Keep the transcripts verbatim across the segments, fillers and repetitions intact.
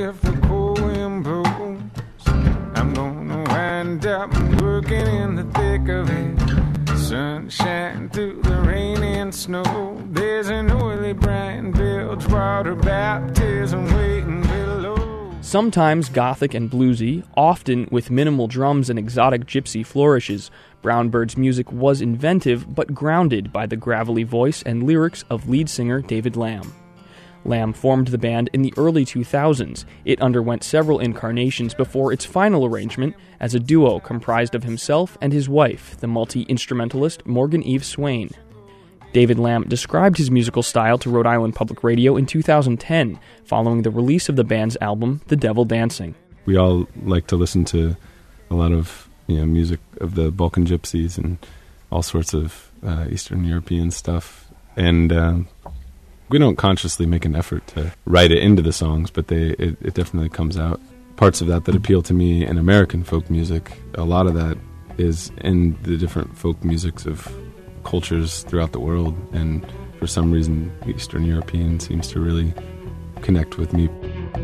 if the poem blows, I'm gonna wind up working in the thick of it. Sunshine through the rain and snow. There's an oily brine, Bilgewater baptism waiting below. Sometimes gothic and bluesy, often with minimal drums and exotic gypsy flourishes, Brownbird's music was inventive but grounded by the gravelly voice and lyrics of lead singer David Lamb. Lamb formed the band in the early two thousands. It underwent several incarnations before its final arrangement as a duo comprised of himself and his wife, the multi-instrumentalist Morgan Eve Swain. David Lamb described his musical style to Rhode Island Public Radio in two thousand ten, following the release of the band's album, The Devil Dancing. We all like to listen to a lot of you know, music of the Balkan Gypsies and all sorts of uh, Eastern European stuff. And uh, we don't consciously make an effort to write it into the songs, but they it, it definitely comes out. Parts of that that appeal to me in American folk music, a lot of that is in the different folk musics of cultures throughout the world. And for some reason, Eastern European seems to really connect with me.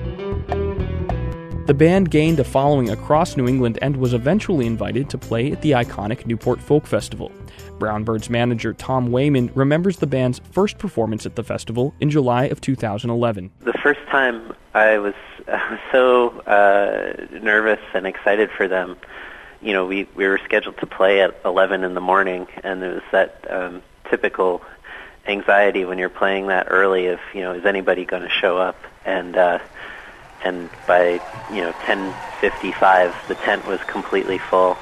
The band gained a following across New England and was eventually invited to play at the iconic Newport Folk Festival. Brownbird's manager Tom Wayman remembers the band's first performance at the festival in July of two thousand eleven. The first time I was, I was so uh, nervous and excited for them. You know, we, we were scheduled to play at eleven in the morning, and there was that um, typical anxiety when you're playing that early of, you know, is anybody going to show up? And uh, and by, you know, ten fifty-five, the tent was completely full.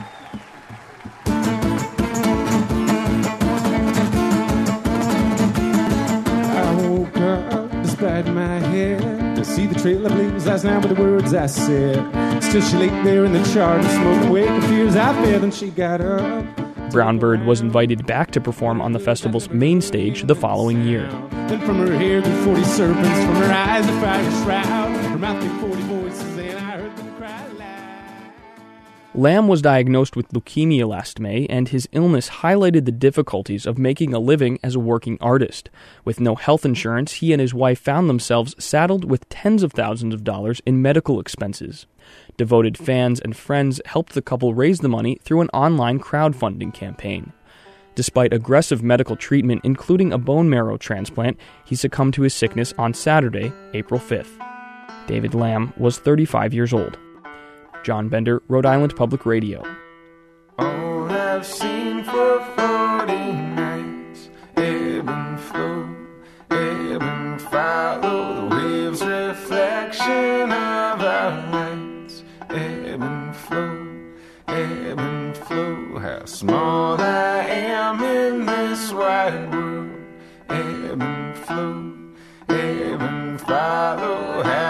I woke up despite my head to see the trail of blaze last night with the words I said. Still she laid there in the charred smoke, awake the fears I felt, and she got up. Brownbird was invited back to perform on the festival's main stage the following year. Then from her hair grew forty serpents, from her eyes a fire shroud, her mouth made forty voices, and I heard them cry loud. Lamb was diagnosed with leukemia last May, and his illness highlighted the difficulties of making a living as a working artist. With no health insurance, he and his wife found themselves saddled with tens of thousands of dollars in medical expenses. Devoted fans and friends helped the couple raise the money through an online crowdfunding campaign. Despite aggressive medical treatment, including a bone marrow transplant, he succumbed to his sickness on Saturday, April fifth. David Lamb was thirty-five years old. John Bender, Rhode Island Public Radio. All I've seen for forty nights, ebb and flow, ebb and follow, the waves' reflection of our lights, ebb and flow, ebb and flow, how small I am in this wide world, ebb and flow, ebb and follow, how